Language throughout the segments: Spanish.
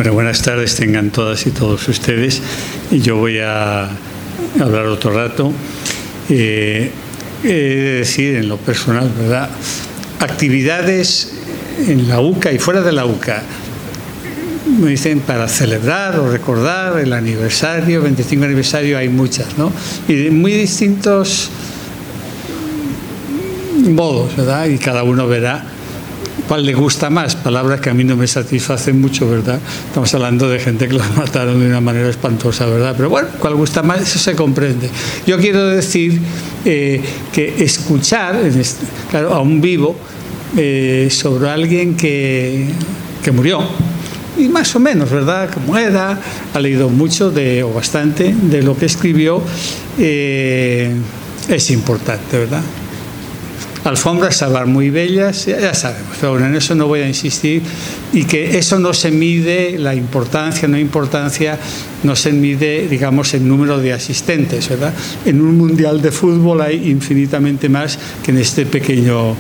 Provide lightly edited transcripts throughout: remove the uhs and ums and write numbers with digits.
Bueno, buenas tardes tengan todas y todos ustedes. Yo voy a hablar otro rato. He de decir en lo personal, ¿verdad? Actividades en la UCA y fuera de la UCA, me dicen, para celebrar o recordar el aniversario, 25 aniversario, hay muchas, ¿no? Y de muy distintos modos, ¿verdad? Y cada uno verá cuál le gusta más, palabras que a mí no me satisfacen mucho, ¿verdad? Estamos hablando de gente que los mataron de una manera espantosa, ¿verdad? Pero bueno, cuál gusta más, eso se comprende. Yo quiero decir que escuchar, claro, a un vivo, sobre alguien que murió, y más o menos, ¿verdad?, como era, ha leído mucho o bastante de lo que escribió, es importante, ¿verdad? Alfombras Sabar muy bellas, ya sabemos, pero bueno, en eso no voy a insistir, y que eso no se mide, la importancia, no se mide, digamos, el número de asistentes, ¿verdad? En un mundial de fútbol hay infinitamente más que en este pequeño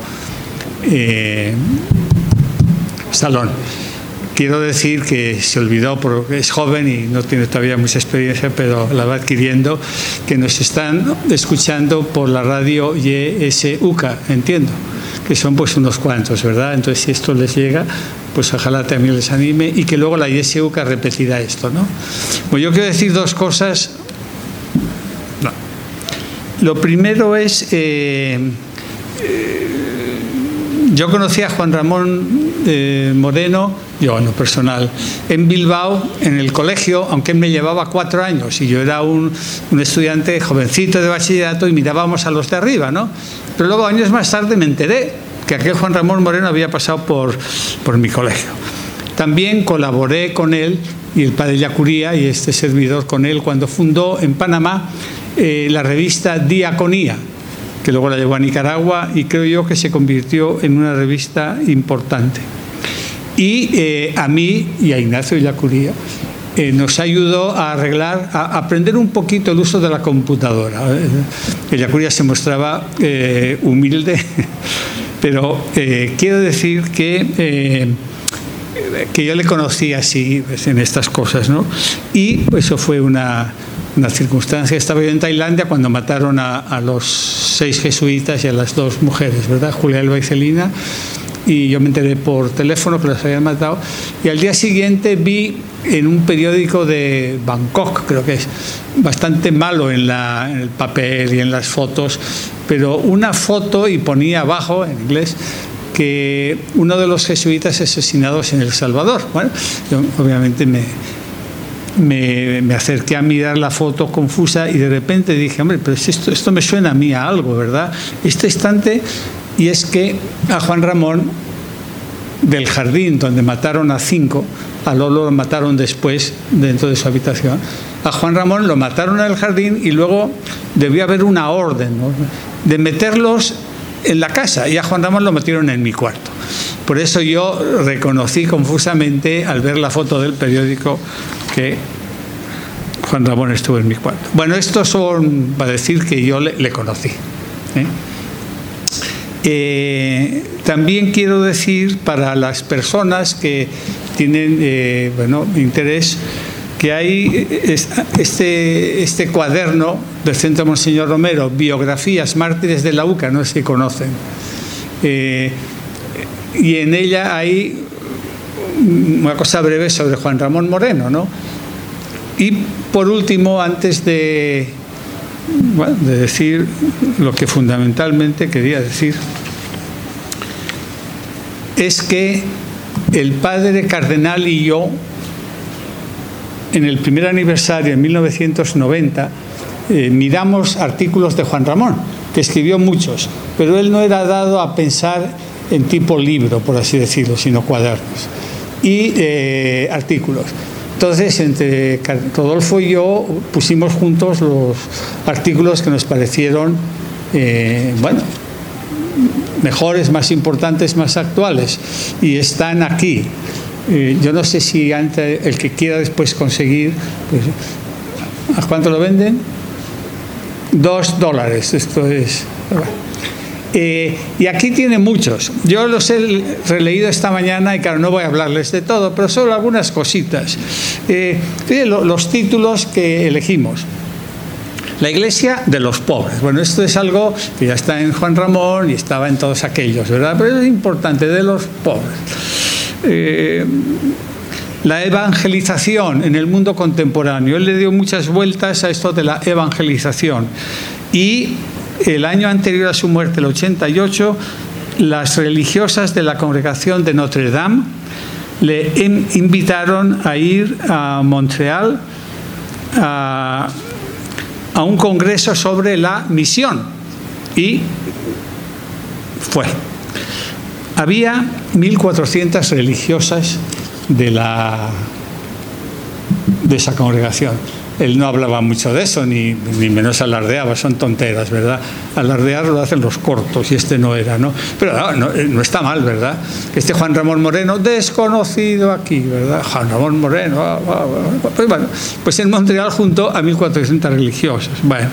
salón. Quiero decir que se olvidó, porque es joven y no tiene todavía mucha experiencia, pero la va adquiriendo, que nos están escuchando por la radio YSUCA, entiendo, que son pues unos cuantos, ¿verdad? Entonces, si esto les llega, pues ojalá también les anime, y que luego la YSUCA repetirá esto, ¿no? Pues yo quiero decir dos cosas. No. Lo primero es, yo conocí a Juan Ramón Moreno, yo en lo personal, en Bilbao, en el colegio, aunque él me llevaba 4 años y yo era un estudiante jovencito de bachillerato y mirábamos a los de arriba, ¿no? Pero luego, años más tarde, me enteré que aquel Juan Ramón Moreno había pasado por mi colegio. También colaboré con él y el padre Yacuría y este servidor con él cuando fundó en Panamá la revista Diaconía, que luego la llevó a Nicaragua y creo yo que se convirtió en una revista importante. Y a mí y a Ignacio Yacuría nos ayudó a aprender un poquito el uso de la computadora. El Yacuría se mostraba humilde, pero quiero decir que yo le conocí así, pues, en estas cosas, ¿no? Y eso fue una circunstancia. Estaba yo en Tailandia cuando mataron a los 6 jesuitas y a las 2 mujeres, ¿verdad? Julia Elba y Celina. Y yo me enteré por teléfono que los habían matado. Y al día siguiente vi en un periódico de Bangkok, creo que es bastante malo en el papel y en las fotos, pero una foto, y ponía abajo en inglés que uno de los jesuitas asesinados en El Salvador. Bueno, yo obviamente me acerqué a mirar la foto confusa y de repente dije, hombre, pero esto me suena a mí a algo, ¿verdad? Este instante, y es que a Juan Ramón, del jardín donde mataron a 5, a Lolo lo mataron después dentro de su habitación, a Juan Ramón lo mataron en el jardín y luego debió haber una orden, ¿no?, de meterlos en la casa, y a Juan Ramón lo metieron en mi cuarto. Por eso yo reconocí confusamente al ver la foto del periódico que Juan Ramón estuvo en mi cuarto. Bueno, estos son para decir que yo le conocí. También quiero decir, para las personas que tienen interés, que hay este cuaderno del Centro Monseñor Romero, Biografías Mártires de la UCA, no sé si conocen, y en ella hay una cosa breve sobre Juan Ramón Moreno, ¿no? Y por último, antes de decir lo que fundamentalmente quería decir, es que el padre cardenal y yo, en el primer aniversario, en 1990, miramos artículos de Juan Ramón, que escribió muchos, pero él no era dado a pensar en tipo libro, por así decirlo, sino cuadernos y artículos. Entonces, entre Rodolfo y yo pusimos juntos los artículos que nos parecieron, mejores, más importantes, más actuales, y están aquí. Yo no sé si antes, el que quiera después conseguir, pues, ¿a cuánto lo venden? $2. Esto es. Y aquí tiene muchos. Yo los he releído esta mañana y claro, no voy a hablarles de todo, pero solo algunas cositas. Los títulos que elegimos. La Iglesia de los pobres. Bueno, esto es algo que ya está en Juan Ramón y estaba en todos aquellos, ¿verdad? Pero es importante, de los pobres. La evangelización en el mundo contemporáneo. Él le dio muchas vueltas a esto de la evangelización. Y el año anterior a su muerte, el 88, las religiosas de la congregación de Notre Dame le invitaron a ir a Montreal a un congreso sobre la misión. Y fue. Había 1.400 religiosas de esa congregación. Él no hablaba mucho de eso, ni menos alardeaba, son tonteras, ¿verdad? Alardear lo hacen los cortos y este no era, ¿no? Pero no está mal, ¿verdad? Este Juan Ramón Moreno, desconocido aquí, ¿verdad? Juan Ramón Moreno, pues en Montreal juntó a 1.400 religiosas. Bueno,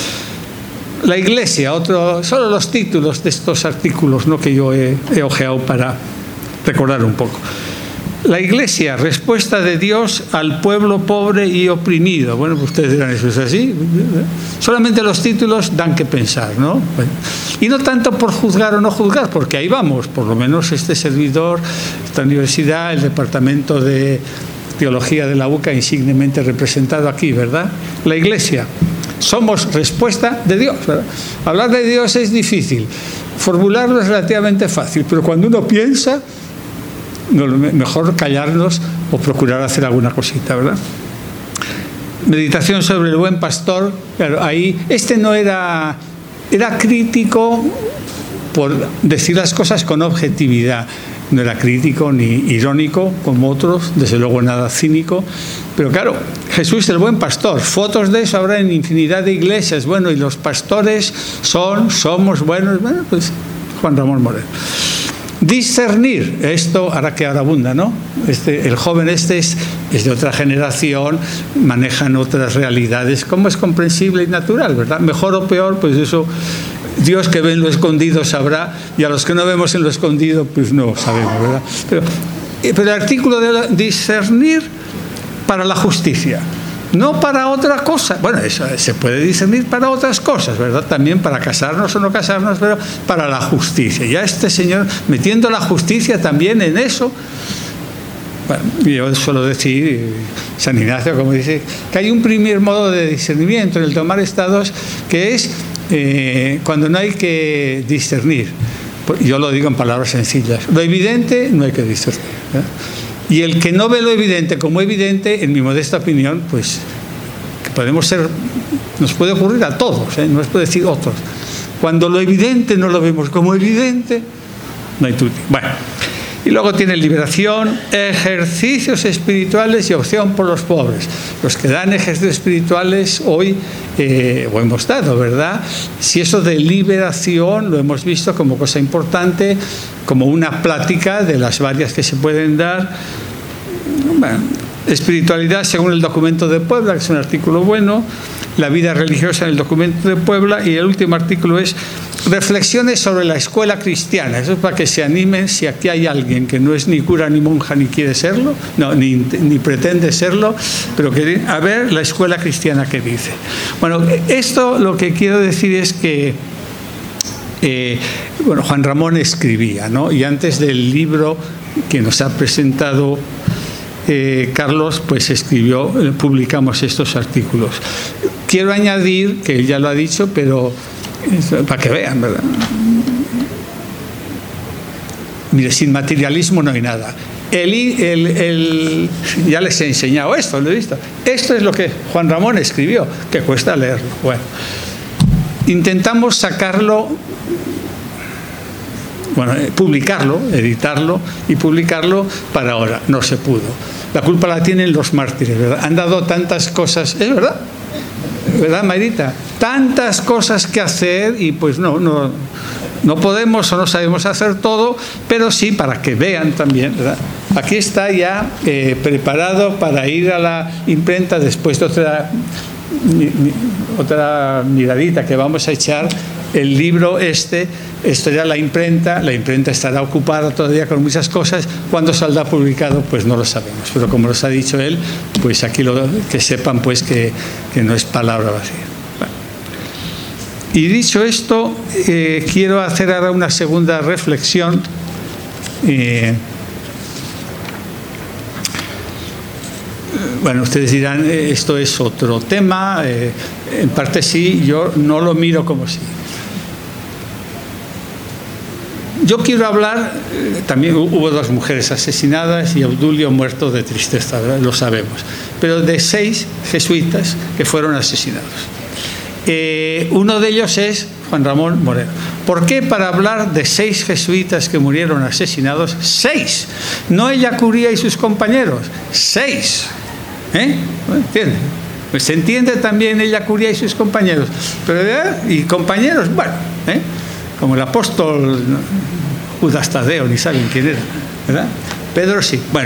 la Iglesia, solo los títulos de estos artículos, ¿no?, que yo he ojeado para recordar un poco. La Iglesia, respuesta de Dios al pueblo pobre y oprimido. Bueno, pues ustedes dirán, ¿eso es así? Solamente los títulos dan que pensar, ¿no? Bueno, y no tanto por juzgar o no juzgar, porque ahí vamos, por lo menos este servidor, esta universidad, el departamento de teología de la UCA, insignemente representado aquí, ¿verdad? La Iglesia, somos respuesta de Dios, ¿verdad? Hablar de Dios es difícil, formularlo es relativamente fácil, pero cuando uno piensa, mejor callarnos o procurar hacer alguna cosita, ¿verdad? Meditación sobre el buen pastor. Claro, ahí no era crítico por decir las cosas con objetividad. No era crítico ni irónico como otros, desde luego nada cínico. Pero claro, Jesús el buen pastor. Fotos de eso habrá en infinidad de iglesias. Bueno, y los pastores somos buenos. Bueno, pues Juan Ramón Moreno. Discernir, esto hará que ahora abunda, ¿no? El joven es de otra generación, manejan otras realidades, como es comprensible y natural, ¿verdad? Mejor o peor, pues eso, Dios que ve en lo escondido sabrá, y a los que no vemos en lo escondido, pues no sabemos, ¿verdad? Pero el artículo de discernir para la justicia. No para otra cosa. Bueno, eso se puede discernir para otras cosas, ¿verdad? También para casarnos o no casarnos, pero para la justicia. Ya este señor metiendo la justicia también en eso. Bueno, yo suelo decir, San Ignacio, como dice, que hay un primer modo de discernimiento en el tomar estados, que es cuando no hay que discernir. Yo lo digo en palabras sencillas. Lo evidente no hay que discernir, ¿verdad? Y el que no ve lo evidente como evidente, en mi modesta opinión, pues que nos puede ocurrir a todos, no es puede decir otros. Cuando lo evidente no lo vemos como evidente, no hay tutti. Bueno, y luego tiene liberación, ejercicios espirituales y opción por los pobres. Los que dan ejercicios espirituales hoy, o hemos dado, ¿verdad? Si eso de liberación lo hemos visto como cosa importante, como una plática de las varias que se pueden dar. Bueno, espiritualidad según el documento de Puebla, que es un artículo bueno, la vida religiosa en el documento de Puebla, y el último artículo es reflexiones sobre la escuela cristiana. Eso es para que se animen si aquí hay alguien que no es ni cura ni monja ni quiere serlo, ni pretende serlo, pero que a ver la escuela cristiana que dice. Bueno, esto lo que quiero decir es que Juan Ramón escribía, ¿no? Y antes del libro que nos ha presentado Carlos, pues publicamos estos artículos. Quiero añadir, que él ya lo ha dicho, pero para que vean, ¿verdad? Mire, sin materialismo no hay nada. Ya les he enseñado esto, lo he visto. Esto es lo que Juan Ramón escribió, que cuesta leerlo. Bueno, intentamos sacarlo, publicarlo, editarlo y publicarlo para ahora. No se pudo. La culpa la tienen los mártires, ¿verdad? Han dado tantas cosas, ¿es verdad? ¿Verdad, Mayrita? Tantas cosas que hacer y pues no podemos o no sabemos hacer todo, pero sí para que vean también, ¿verdad? Aquí está ya preparado para ir a la imprenta después de otra miradita que vamos a echar el libro esto ya la imprenta estará ocupada todavía con muchas cosas. ¿Cuándo saldrá publicado? Pues no lo sabemos, pero como los ha dicho él, pues aquí que sepan pues que no es palabra vacía. Bueno. Y dicho esto, quiero hacer ahora una segunda reflexión. Bueno, ustedes dirán, esto es otro tema, en parte sí, yo no lo miro como sí. Yo quiero hablar, también hubo 2 mujeres asesinadas y Obdulio muerto de tristeza, ¿verdad? Lo sabemos, pero de 6 jesuitas que fueron asesinados. Uno de ellos es Juan Ramón Moreno. ¿Por qué para hablar de 6 jesuitas que murieron asesinados? 6, no Ellacuría y sus compañeros, 6. ¿Entienden? Pues se entiende también Ellacuría y sus compañeros, pero y compañeros, bueno, como el apóstol Judas Tadeo, ni saben quién era, ¿verdad? Pedro sí. Bueno,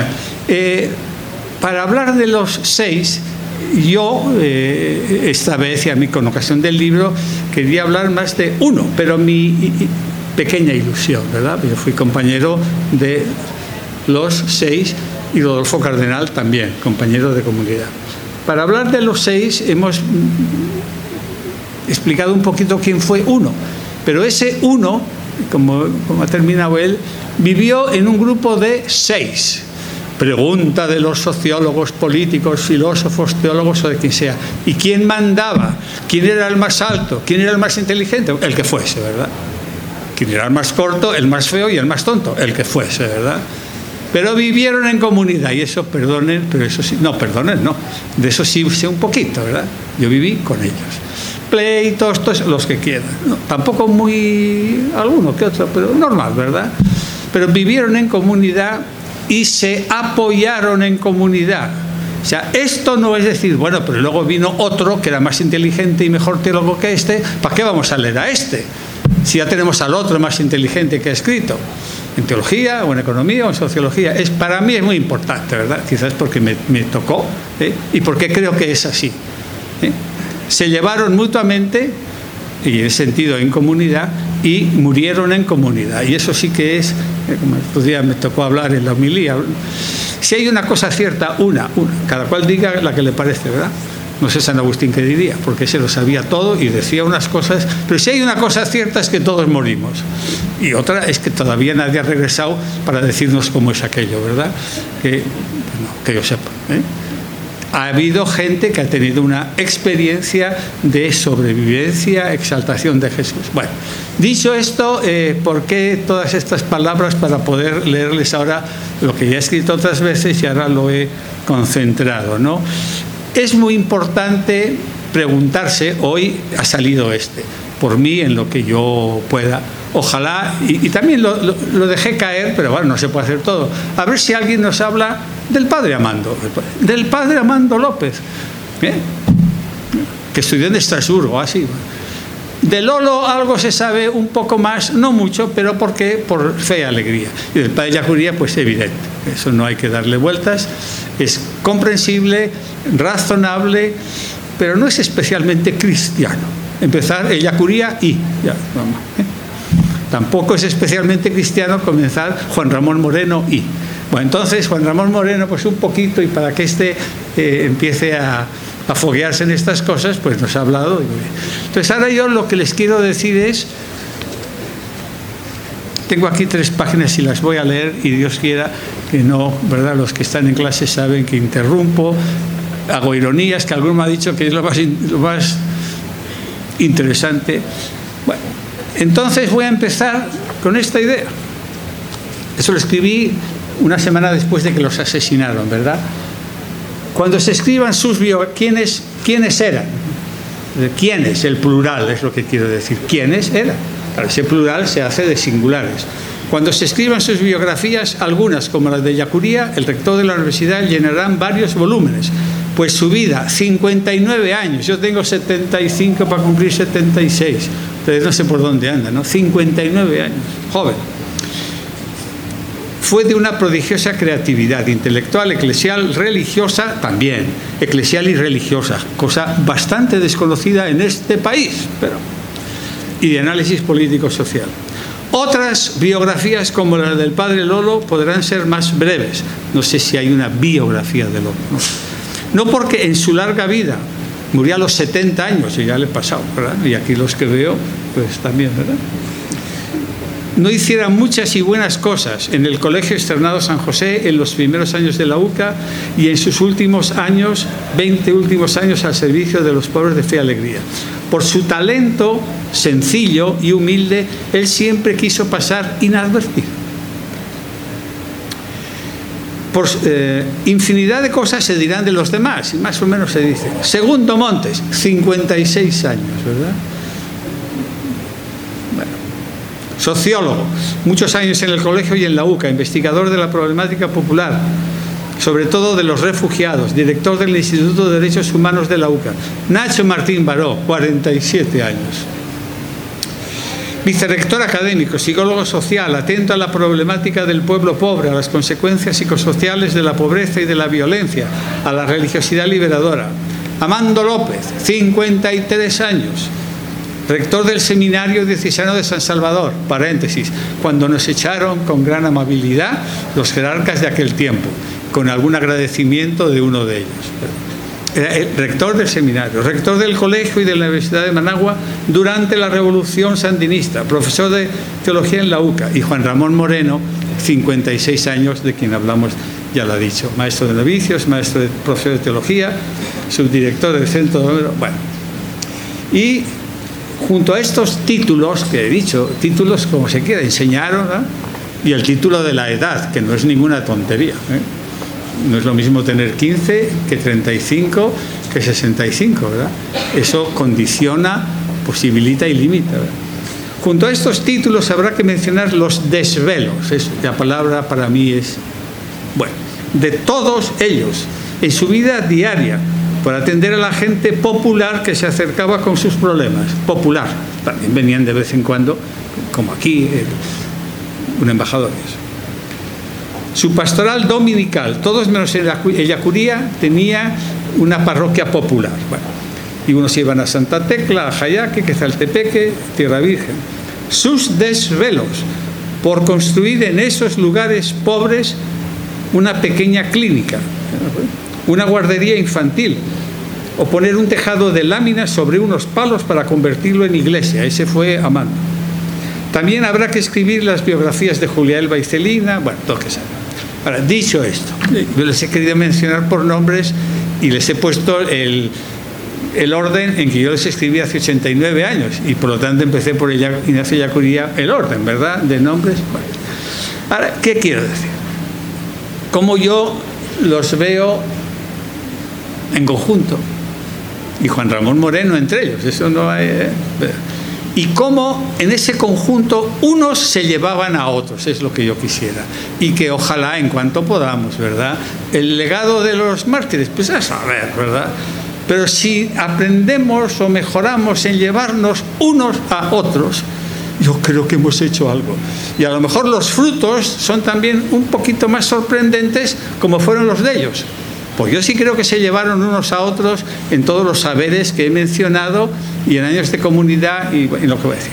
para hablar de los 6, yo esta vez, y a mí con ocasión del libro, quería hablar más de uno, pero mi pequeña ilusión, ¿verdad? Yo fui compañero de los 6 y Rodolfo Cardenal también, compañero de comunidad. Para hablar de los 6 hemos explicado un poquito quién fue uno, pero ese uno, como ha terminado él, vivió en un grupo de 6. Pregunta de los sociólogos, políticos, filósofos, teólogos o de quien sea. ¿Y quién mandaba? ¿Quién era el más alto? ¿Quién era el más inteligente? El que fuese, ¿verdad? ¿Quién era el más corto, el más feo y el más tonto? El que fuese, ¿verdad? Pero vivieron en comunidad, y eso, perdonen, pero eso sí, no, perdonen, no, de eso sí sé un poquito, ¿verdad? Yo viví con ellos. Pleitos, todos los que quieran, no, tampoco muy, alguno que otro, pero normal, ¿verdad? Pero vivieron en comunidad y se apoyaron en comunidad. O sea, esto no es decir, bueno, pero luego vino otro que era más inteligente y mejor teólogo que este, ¿para qué vamos a leer a este? Si ya tenemos al otro más inteligente que ha escrito. En teología, o en economía, o en sociología. Para mí es muy importante, ¿verdad? Quizás porque me tocó, y porque creo que es así. Se llevaron mutuamente, y en ese sentido en comunidad, y murieron en comunidad. Y eso sí que es, como estos días me tocó hablar en la homilía, si hay una cosa cierta, una, cada cual diga la que le parece, ¿verdad? No sé San Agustín qué diría, porque se lo sabía todo y decía unas cosas, pero si hay una cosa cierta es que todos morimos. Y otra es que todavía nadie ha regresado para decirnos cómo es aquello, ¿verdad? Que yo sepa. Ha habido gente que ha tenido una experiencia de sobrevivencia, exaltación de Jesús. Bueno, dicho esto, ¿por qué todas estas palabras? Para poder leerles ahora lo que ya he escrito otras veces y ahora lo he concentrado, ¿no? Es muy importante preguntarse, hoy ha salido por mí en lo que yo pueda, ojalá, y también lo dejé caer, pero bueno, no se puede hacer todo, a ver si alguien nos habla del padre Amando López, que estudió en Estrasburgo, así. De Lolo algo se sabe un poco más, no mucho, pero ¿por qué? Por fe y alegría. Y del padre Ellacuría, pues evidente, eso no hay que darle vueltas, es comprensible, razonable, pero no es especialmente cristiano. Empezar Ellacuría y ya, vamos. Tampoco es especialmente cristiano comenzar Juan Ramón Moreno y. Bueno, entonces Juan Ramón Moreno, pues un poquito, y para que empiece a foguearse en estas cosas, pues nos ha hablado. Entonces ahora yo lo que les quiero decir es, tengo aquí 3 páginas y las voy a leer, y Dios quiera que no, ¿verdad? Los que están en clase saben que interrumpo, hago ironías, que alguno me ha dicho que es lo más interesante. Bueno, entonces voy a empezar con esta idea. Eso lo escribí una semana después de que los asesinaron, ¿verdad? Cuando se escriban sus biografías, ¿quiénes eran? ¿Quiénes? El plural es lo que quiero decir. ¿Quiénes eran? Claro, ese plural se hace de singulares. Cuando se escriban sus biografías, algunas, como las de Ellacuría, el rector de la universidad, llenarán varios volúmenes. Pues su vida, 59 años. Yo tengo 75 para cumplir 76. Entonces no sé por dónde anda, ¿no? 59 años, joven. Fue de una prodigiosa creatividad intelectual, eclesial, religiosa también, eclesial y religiosa, cosa bastante desconocida en este país. Pero y de análisis político-social. Otras biografías, como la del padre Lolo, podrán ser más breves. No sé si hay una biografía de Lolo, no porque en su larga vida, murió a los 70 años, y ya le he pasado, ¿verdad? Y aquí los que veo, pues también, ¿verdad? No hiciera muchas y buenas cosas en el Colegio Externado San José en los primeros años de la UCA y en sus últimos años, 20 últimos años, al servicio de los pobres de fe y alegría. Por su talento sencillo y humilde, él siempre quiso pasar inadvertido. Por infinidad de cosas se dirán de los demás, y más o menos se dice. Segundo Montes, 56 años, ¿verdad? Bueno, sociólogo, muchos años en el colegio y en la UCA, investigador de la problemática popular, sobre todo de los refugiados, director del Instituto de Derechos Humanos de la UCA. Nacho Martín Baró, 47 años. Vicerrector académico, psicólogo social, atento a la problemática del pueblo pobre, a las consecuencias psicosociales de la pobreza y de la violencia, a la religiosidad liberadora. Amando López, 53 años. Rector del Seminario Diocesano de San Salvador, paréntesis, cuando nos echaron con gran amabilidad los jerarcas de aquel tiempo, con algún agradecimiento de uno de ellos. Rector del seminario, rector del colegio y de la Universidad de Managua durante la Revolución Sandinista, profesor de teología en la UCA, y Juan Ramón Moreno, 56 años, de quien hablamos, ya lo ha dicho, maestro de novicios, profesor de teología, subdirector del centro de... Bueno, y junto a estos títulos que he dicho, títulos como se quiera, enseñaron, ¿no? Y el título de la edad, que no es ninguna tontería, ¿eh? No es lo mismo tener 15 que 35 que 65, ¿verdad? Eso condiciona, posibilita y limita, ¿verdad? Junto a estos títulos habrá que mencionar los desvelos. La palabra para mí es, bueno, de todos ellos, en su vida diaria, por atender a la gente popular que se acercaba con sus problemas. Popular. También venían de vez en cuando, como aquí, un embajador. Su pastoral dominical, todos menos Ellacuría, tenía una parroquia popular. Bueno, y unos iban a Santa Tecla, a Jayaque, Quezaltepeque, Tierra Virgen. Sus desvelos por construir en esos lugares pobres una pequeña clínica, una guardería infantil, o poner un tejado de láminas sobre unos palos para convertirlo en iglesia. Ese fue Amando. También habrá que escribir las biografías de Julia Elba y Celina, bueno, todo que sea. Ahora, dicho esto, yo les he querido mencionar por nombres y les he puesto el orden en que yo les escribí hace 89 años y por lo tanto empecé por Ignacio Ellacuría, el orden, ¿verdad?, de nombres. Bueno. Ahora, ¿qué quiero decir? Cómo yo los veo en conjunto, y Juan Ramón Moreno entre ellos, eso no hay... Y cómo en ese conjunto unos se llevaban a otros, es lo que yo quisiera. Y que ojalá en cuanto podamos, ¿verdad? El legado de los mártires, pues a saber, ¿verdad? Pero si aprendemos o mejoramos en llevarnos unos a otros, yo creo que hemos hecho algo. Y a lo mejor los frutos son también un poquito más sorprendentes como fueron los de ellos. Pues yo sí creo que se llevaron unos a otros en todos los saberes que he mencionado y en años de comunidad y en lo que voy a decir.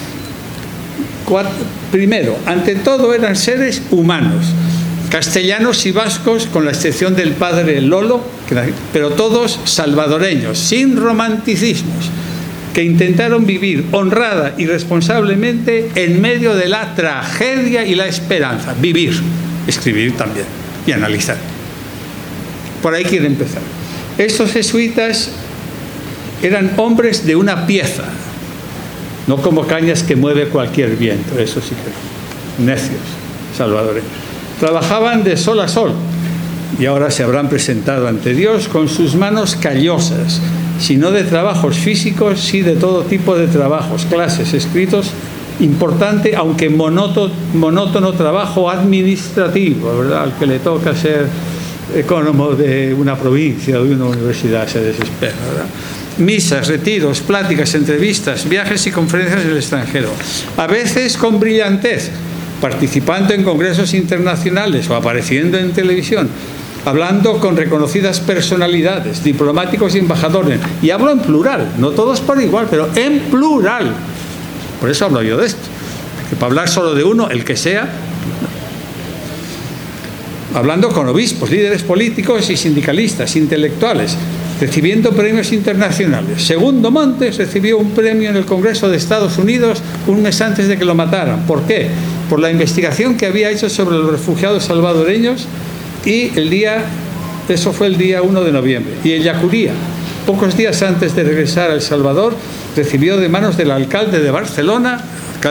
Primero, ante todo eran seres humanos, castellanos y vascos, con la excepción del padre Lolo, pero todos salvadoreños, sin romanticismos, que intentaron vivir honrada y responsablemente en medio de la tragedia y la esperanza. Vivir, escribir también y analizar. Por ahí quiero empezar. Estos jesuitas eran hombres de una pieza, no como cañas que mueve cualquier viento, eso sí que necios, salvadoreños. Trabajaban de sol a sol y ahora se habrán presentado ante Dios con sus manos callosas, si no de trabajos físicos, sí de todo tipo de trabajos, clases, escritos, importante, aunque monótono trabajo administrativo, ¿verdad? Al que le toca ser ecónomo de una provincia o de una universidad se desespera, ¿verdad? Misas, retiros, pláticas, entrevistas, viajes y conferencias en el extranjero, a veces con brillantez, participando en congresos internacionales o apareciendo en televisión, hablando con reconocidas personalidades, diplomáticos y embajadores, y hablo en plural, no todos por igual, pero en plural, Por eso hablo yo de esto. Que para hablar solo de uno, el que sea, hablando con obispos, líderes políticos y sindicalistas, intelectuales, recibiendo premios internacionales. Segundo Montes recibió un premio en el Congreso de Estados Unidos un mes antes de que lo mataran. ¿Por qué? Por la investigación que había hecho sobre los refugiados salvadoreños, y eso fue el día 1 de noviembre. Y en Yacuría, pocos días antes de regresar a El Salvador, recibió de manos del alcalde de Barcelona,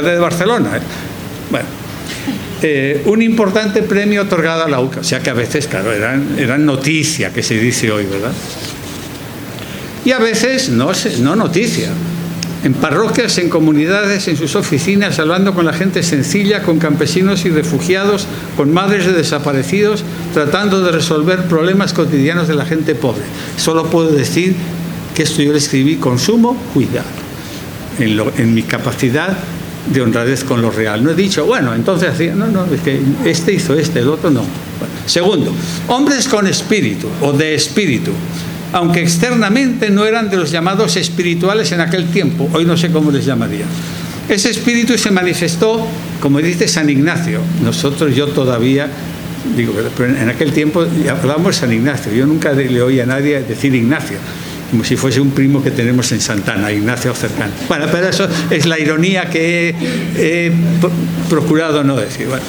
un importante premio otorgado a la UCA. O sea que a veces, claro, eran noticia, que se dice hoy, ¿verdad? Y a veces no noticia. En parroquias, en comunidades, en sus oficinas, hablando con la gente sencilla, con campesinos y refugiados, con madres de desaparecidos, tratando de resolver problemas cotidianos de la gente pobre. Solo puedo decir que esto yo lo escribí con sumo cuidado, en mi capacidad de honradez con lo real. No he dicho, bueno, entonces, no, es que este hizo el otro no. Bueno. Segundo, hombres con espíritu o de espíritu, aunque externamente no eran de los llamados espirituales en aquel tiempo, hoy no sé cómo les llamaría. Ese espíritu se manifestó, como dice San Ignacio. Yo todavía digo, pero en aquel tiempo hablábamos de San Ignacio. Yo nunca le oí a nadie decir Ignacio, como si fuese un primo que tenemos en Santana, Ignacio cercano. Bueno, pero eso es la ironía que he procurado no decir. Bueno.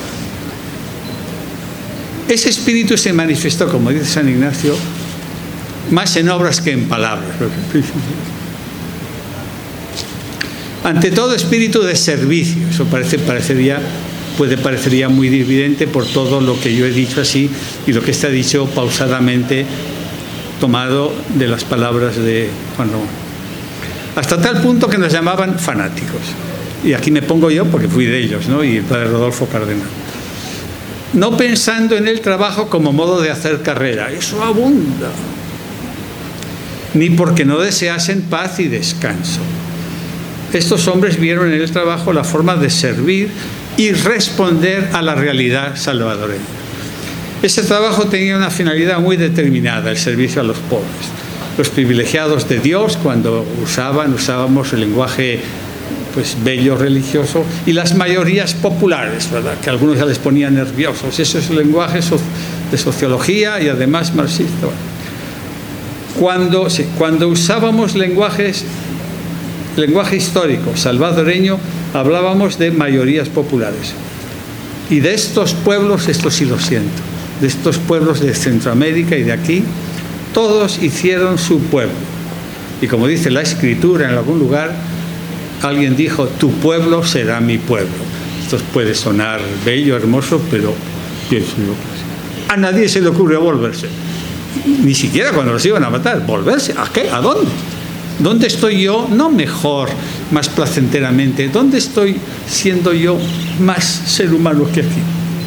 Ese espíritu se manifestó, como dice San Ignacio, más en obras que en palabras. Ante todo, espíritu de servicio. Eso puede parecería muy evidente por todo lo que yo he dicho así y lo que está dicho pausadamente, tomado de las palabras de Juan Ramón. Hasta tal punto que nos llamaban fanáticos. Y aquí me pongo yo porque fui de ellos, ¿no? Y el padre Rodolfo Cardenal. No pensando en el trabajo como modo de hacer carrera. Eso abunda. Ni porque no deseasen paz y descanso. Estos hombres vieron en el trabajo la forma de servir y responder a la realidad salvadoreña. Ese trabajo tenía una finalidad muy determinada, el servicio a los pobres. Los privilegiados de Dios, cuando usábamos el lenguaje bello, religioso, y las mayorías populares, ¿verdad?, que a algunos ya les ponían nerviosos. Eso es el lenguaje de sociología y además marxista. Cuando usábamos lenguaje histórico salvadoreño, hablábamos de mayorías populares. Y de estos pueblos, esto sí lo siento, de estos pueblos de Centroamérica y de aquí, todos hicieron su pueblo. Y como dice la Escritura en algún lugar, alguien dijo, tu pueblo será mi pueblo. Esto puede sonar bello, hermoso, pero pienso yo, a nadie se le ocurrió volverse. Ni siquiera cuando los iban a matar. ¿Volverse? ¿A qué? ¿A dónde? ¿Dónde estoy yo? No mejor, más placenteramente. ¿Dónde estoy siendo yo más ser humano que aquí?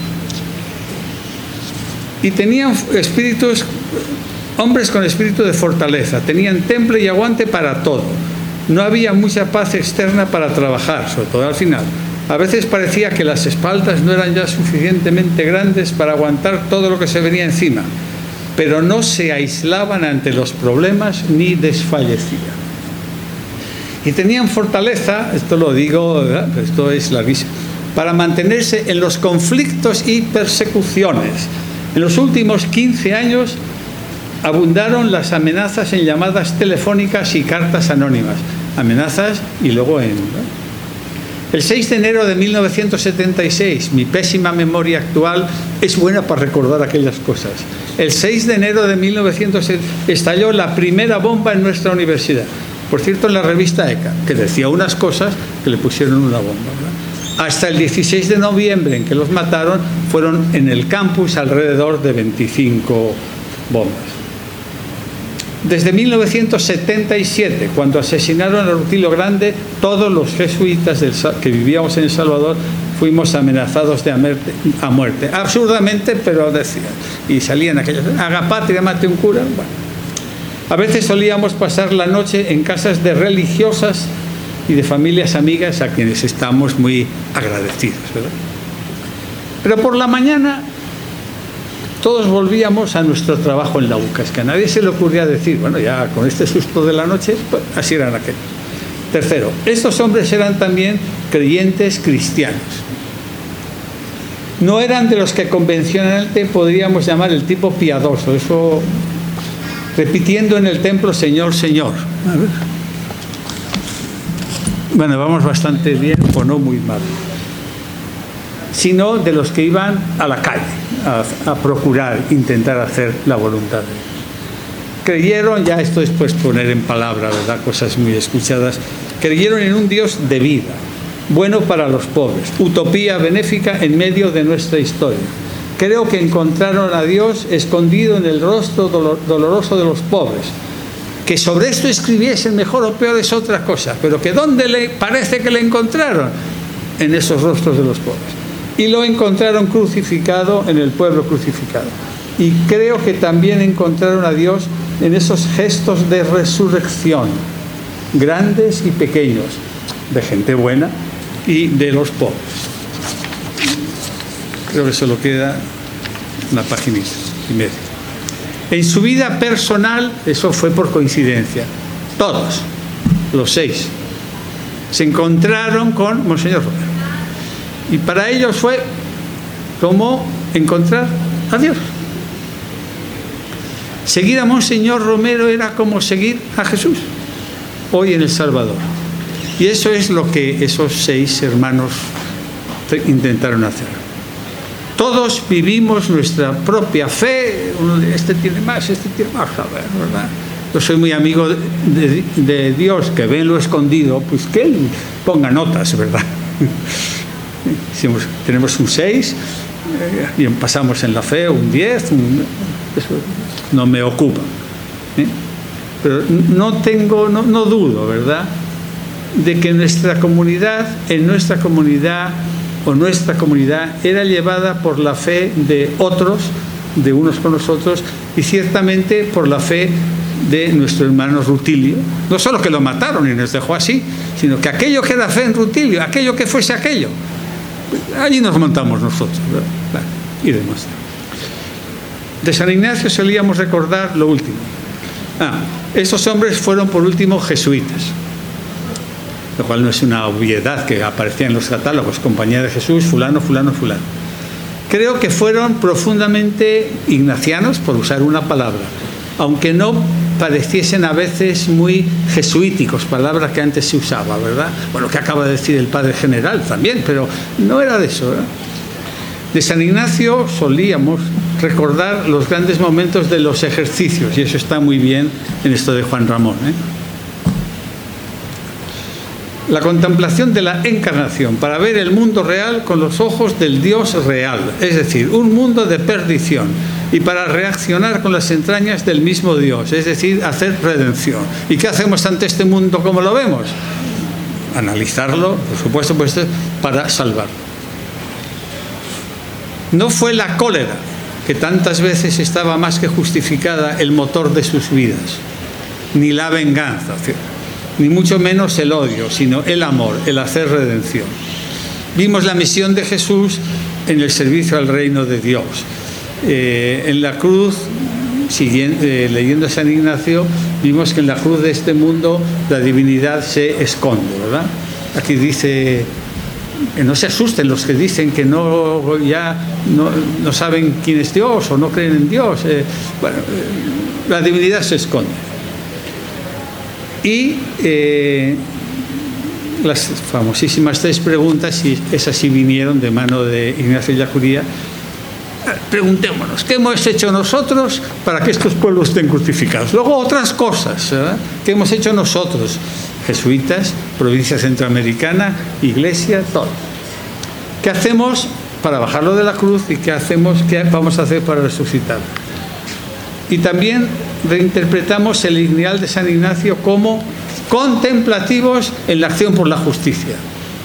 Y tenían hombres con espíritu de fortaleza. Tenían temple y aguante para todo. No había mucha paz externa para trabajar, sobre todo al final. A veces parecía que las espaldas no eran ya suficientemente grandes para aguantar todo lo que se venía encima, pero no se aislaban ante los problemas ni desfallecían. Y tenían fortaleza, esto lo digo, ¿verdad?, pero esto es larguísimo, para mantenerse en los conflictos y persecuciones. En los últimos 15 años abundaron las amenazas en llamadas telefónicas y cartas anónimas. Amenazas y luego El 6 de enero de 1976, mi pésima memoria actual es buena para recordar aquellas cosas. El 6 de enero de 1976 estalló la primera bomba en nuestra universidad. Por cierto, en la revista ECA, que decía unas cosas que le pusieron una bomba, ¿verdad? Hasta el 16 de noviembre, en que los mataron, fueron en el campus alrededor de 25 bombas. Desde 1977, cuando asesinaron a Rutilio Grande, todos los jesuitas que vivíamos en El Salvador fuimos amenazados a muerte. Absurdamente, pero decían. Y salían aquellos, haga patria, mate un cura. Bueno. A veces solíamos pasar la noche en casas de religiosas y de familias amigas a quienes estamos muy agradecidos, ¿verdad? Pero por la mañana todos volvíamos a nuestro trabajo en la UCA. Es que a nadie se le ocurría decir, bueno, ya con este susto de la noche, pues así eran aquellos. Tercero, estos hombres eran también creyentes cristianos. No eran de los que convencionalmente podríamos llamar el tipo piadoso, eso repitiendo en el templo Señor, Señor. A ver. Bueno, vamos bastante bien o no muy mal. Sino de los que iban a la calle a procurar, intentar hacer la voluntad de Dios. Creyeron, ya esto es pues poner en palabra, ¿verdad?, cosas muy escuchadas, creyeron en un Dios de vida, bueno para los pobres, utopía benéfica en medio de nuestra historia. Creo que encontraron a Dios escondido en el rostro doloroso de los pobres. Que sobre esto escribiesen mejor o peor es otra cosa, pero que ¿dónde le parece que le encontraron? En esos rostros de los pobres. Y lo encontraron crucificado en el pueblo crucificado. Y creo que también encontraron a Dios en esos gestos de resurrección, grandes y pequeños, de gente buena y de los pobres. Creo que solo queda una paginita y media. En su vida personal, eso fue por coincidencia, todos, los 6, se encontraron con Monseñor Romero. Y para ellos fue como encontrar a Dios. Seguir a Monseñor Romero era como seguir a Jesús, hoy en El Salvador. Y eso es lo que esos 6 hermanos intentaron hacer. Todos vivimos nuestra propia fe, este tiene más, ¿verdad? Yo soy muy amigo de Dios, que ve en lo escondido, pues que Él ponga notas, ¿verdad? Tenemos un 6, y pasamos en la fe un 10, eso no me ocupa. Pero no dudo, ¿verdad?, de que nuestra comunidad era llevada por la fe de otros, de unos con los otros, y ciertamente por la fe de nuestro hermano Rutilio. No solo que lo mataron y nos dejó así, sino que aquello que era fe en Rutilio, aquello que fuese aquello, allí nos montamos nosotros, ¿verdad? Y demás. De San Ignacio solíamos recordar lo último. Estos hombres fueron por último jesuitas, lo cual no es una obviedad que aparecía en los catálogos, Compañía de Jesús, fulano, fulano, fulano. Creo que fueron profundamente ignacianos, por usar una palabra, aunque no pareciesen a veces muy jesuíticos, palabra que antes se usaba, ¿verdad? Bueno, que acaba de decir el Padre General también, pero no era de eso, ¿verdad? De San Ignacio solíamos recordar los grandes momentos de los ejercicios, y eso está muy bien en esto de Juan Ramón, La contemplación de la encarnación, para ver el mundo real con los ojos del Dios real, es decir, un mundo de perdición, y para reaccionar con las entrañas del mismo Dios, es decir, hacer redención. ¿Y qué hacemos ante este mundo como lo vemos? Analizarlo, por supuesto, pues, para salvarlo. No fue la cólera, que tantas veces estaba más que justificada el motor de sus vidas, ni la venganza, ni mucho menos el odio, sino el amor, el hacer redención. Vimos la misión de Jesús en el servicio al reino de Dios. En la cruz, leyendo a San Ignacio, vimos que en la cruz de este mundo la divinidad se esconde, ¿verdad? Aquí dice que no se asusten los que dicen que no saben quién es Dios o no creen en Dios. La divinidad se esconde. Y las famosísimas 3 preguntas, y esas sí vinieron de mano de Ignacio Ellacuría. Preguntémonos, ¿qué hemos hecho nosotros para que estos pueblos estén crucificados? Luego otras cosas, ¿verdad? ¿Qué hemos hecho nosotros? Jesuitas, provincia centroamericana, iglesia, todo. ¿Qué hacemos para bajarlo de la cruz y qué vamos a hacer para resucitarlo? Y también reinterpretamos el ideal de San Ignacio como contemplativos en la acción por la justicia.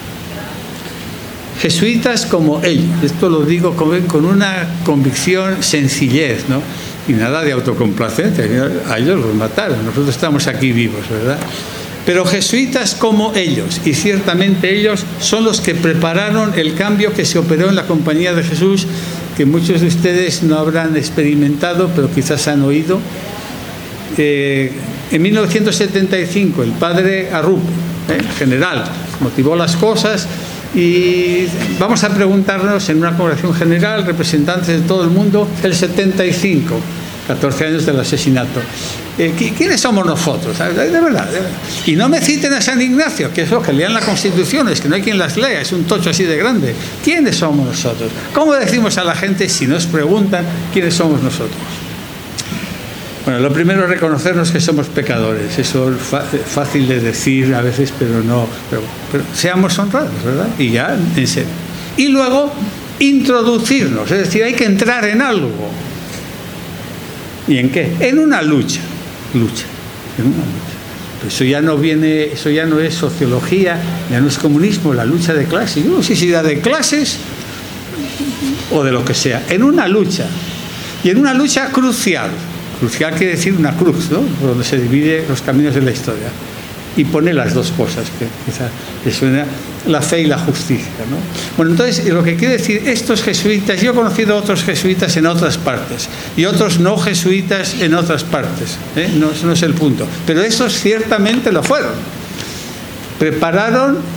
Jesuitas como ellos, esto lo digo con una convicción, sencillez, ¿no? Y nada de autocomplacencia, a ellos los mataron, nosotros estamos aquí vivos, ¿verdad? Pero jesuitas como ellos, y ciertamente ellos son los que prepararon el cambio que se operó en la Compañía de Jesús, que muchos de ustedes no habrán experimentado, pero quizás han oído. En 1975, el padre Arrupe, general, motivó las cosas. Y vamos a preguntarnos en una congregación general, representantes de todo el mundo, el 75, 14 años del asesinato. ¿Quiénes somos nosotros? De verdad. Y no me citen a San Ignacio, que eso, que lean la Constitución, es que no hay quien las lea, es un tocho así de grande. ¿Quiénes somos nosotros? ¿Cómo decimos a la gente si nos preguntan quiénes somos nosotros? Bueno, lo primero es reconocernos que somos pecadores. Eso es fácil de decir a veces, pero no. Pero seamos honrados, ¿verdad? Y ya, en serio. Y luego, introducirnos. Es decir, hay que entrar en algo. ¿Y en qué? En una lucha. En una lucha. Pero eso ya no es sociología, ya no es comunismo, la lucha de clases. Yo no sé si da de clases o de lo que sea. En una lucha. Y en una lucha crucial. Crucial quiere decir una cruz, ¿no? Por donde se dividen los caminos de la historia. Y pone las dos cosas, que quizás le suena, la fe y la justicia, ¿no? Bueno, entonces, lo que quiere decir, estos jesuitas, yo he conocido a otros jesuitas en otras partes, y otros no jesuitas en otras partes, ¿eh? No es el punto. Pero estos ciertamente lo fueron. Prepararon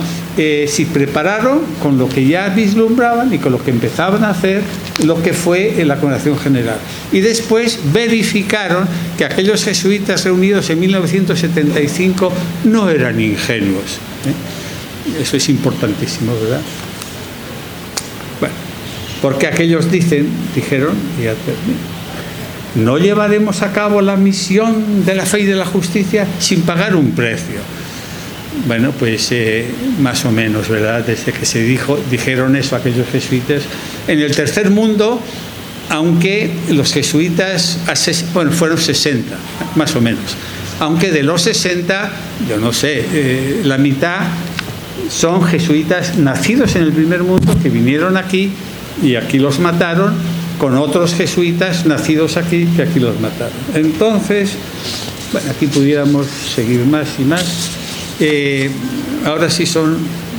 con lo que ya vislumbraban y con lo que empezaban a hacer lo que fue en la Congregación General. Y después verificaron que aquellos jesuitas reunidos en 1975 no eran ingenuos. Eso es importantísimo, ¿verdad? Bueno, porque aquellos dijeron, y ya termino, no llevaremos a cabo la misión de la fe y de la justicia sin pagar un precio. Bueno, pues más o menos, ¿verdad? Desde que dijeron eso aquellos jesuitas. En el tercer mundo, aunque los jesuitas, fueron 60, más o menos. Aunque de los 60, yo no sé, la mitad son jesuitas nacidos en el primer mundo que vinieron aquí y aquí los mataron, con otros jesuitas nacidos aquí que aquí los mataron. Entonces, bueno, aquí pudiéramos seguir más y más. Ahora sí son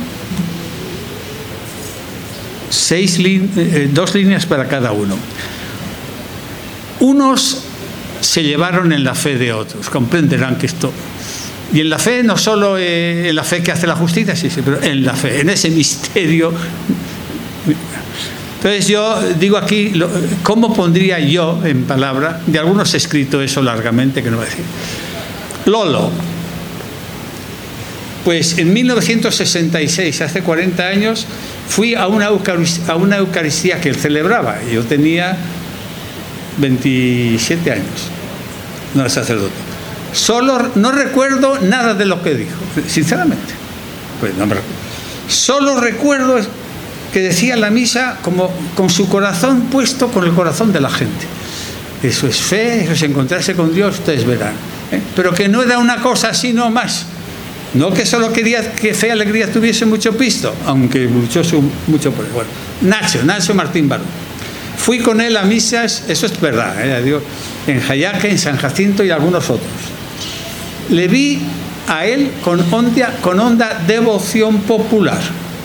2 líneas para cada uno. Unos se llevaron en la fe de otros, comprenderán que esto. Y en la fe, no solo en la fe que hace la justicia, sí, pero en la fe, en ese misterio. Entonces yo digo aquí, ¿cómo pondría yo en palabra? De algunos he escrito eso largamente, que no voy a decir. Lolo. Pues en 1966, hace 40 años, fui a una Eucaristía que él celebraba. Yo tenía 27 años, no era sacerdote. No recuerdo nada de lo que dijo, sinceramente. Pues no me recuerdo. Solo recuerdo que decía la misa como con su corazón puesto con el corazón de la gente. Eso es fe, eso es encontrarse con Dios, ustedes verán. Pero que no era una cosa así, no más. No que solo quería que fe y alegría tuviese mucho pisto, aunque luchó mucho por él. Bueno, Nacho Martín Barón. Fui con él a misas, eso es verdad, digo, en Jayaque, en San Jacinto y algunos otros. Le vi a él con honda devoción popular.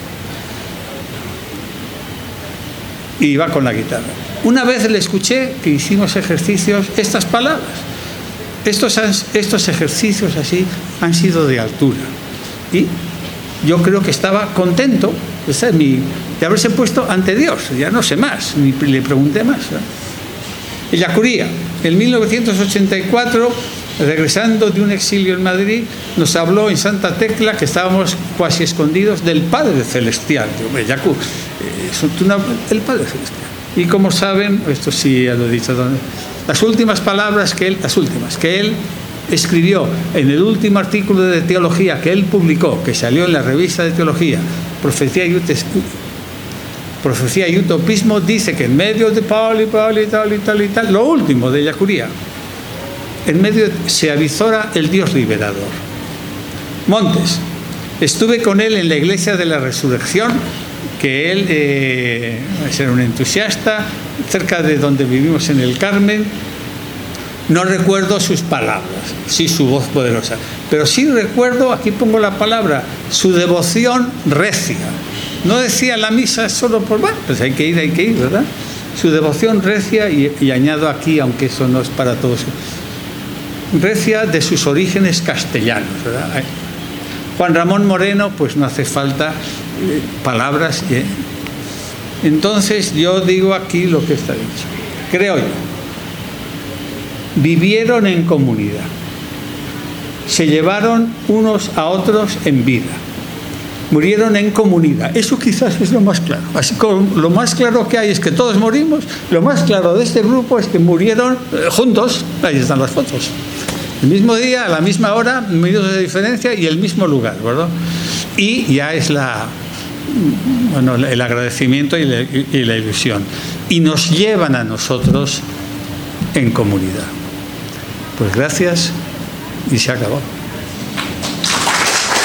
Y iba con la guitarra. Una vez le escuché que hicimos ejercicios, estas palabras. Estos ejercicios así han sido de altura. Y yo creo que estaba contento de haberse puesto ante Dios. Ya no sé más, ni le pregunté más. Ellacuría. En 1984, regresando de un exilio en Madrid, nos habló en Santa Tecla, que estábamos casi escondidos, del Padre Celestial. Hombre, Yacu, el Padre Celestial. Y como saben, esto sí ya lo he dicho, las últimas palabras que él escribió en el último artículo de teología que él publicó, que salió en la revista de teología, Profecía y Utopismo, dice que en medio de tal, lo último de Ellacuría, en medio se avizora el Dios liberador. Montes. Estuve con él en la Iglesia de la Resurrección, que él era un entusiasta, cerca de donde vivimos en el Carmen. No recuerdo sus palabras, sí su voz poderosa, pero sí recuerdo, aquí pongo la palabra, su devoción recia. No decía la misa solo por, bueno, pues hay que ir, ¿verdad? Su devoción recia, y añado aquí, aunque eso no es para todos, recia de sus orígenes castellanos, ¿verdad? Juan Ramón Moreno, pues no hace falta palabras. Entonces yo digo aquí lo que está dicho. Creo yo. Vivieron en comunidad. Se llevaron unos a otros en vida. Murieron en comunidad. Eso quizás es lo más claro. Así como lo más claro que hay es que todos morimos, lo más claro de este grupo es que murieron juntos. Ahí están las fotos. El mismo día, a la misma hora, minutos de diferencia y el mismo lugar, ¿verdad? Y ya es el agradecimiento y la ilusión. Y nos llevan a nosotros en comunidad. Pues gracias y se acabó.